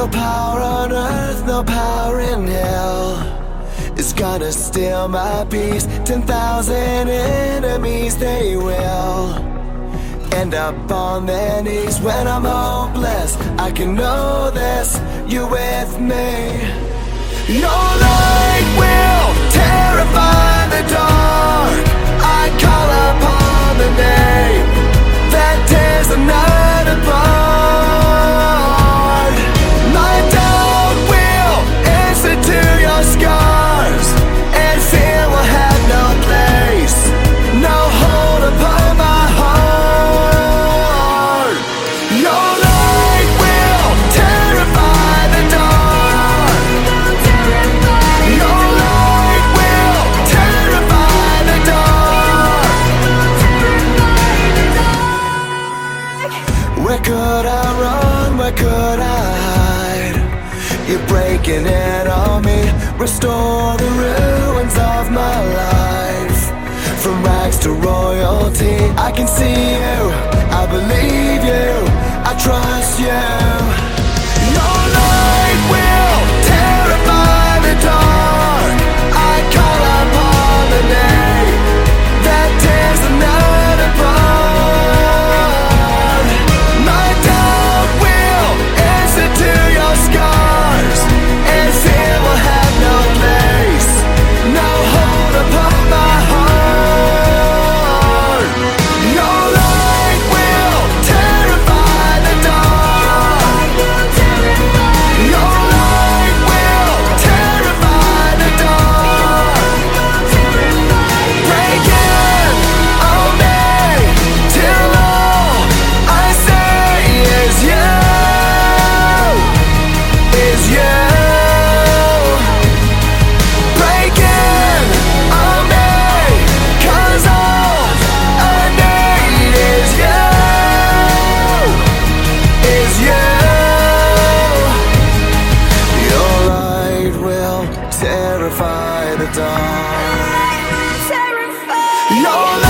No power on earth, no power in hell is gonna steal my peace. 10,000 enemies, they will end up on their knees. When I'm hopeless, I can know this, you're with me. Your light will terrify the dark. I call upon the name that tears the night apart. My doubt will answer to your scars, and fear will have no place, no hold upon my heart. Your light will terrify the dark. Your light will terrify the dark. Where could I run? Where could I hide? You're breaking in on me. Restore the ruins of my life. From rags to royalty, I can see you, I believe you, I trust you. Your light will terrify the dark. I call upon the name that tears the night apart. My doubt will answer to your scars, and fear will have no place, no hold upon my heart. Your light will terrify the dark. Your light will terrify the dark. Break in on me till all I say is you, is you. Break in on me, 'cause all I need is you, is you. Your light will terrify the dark. Your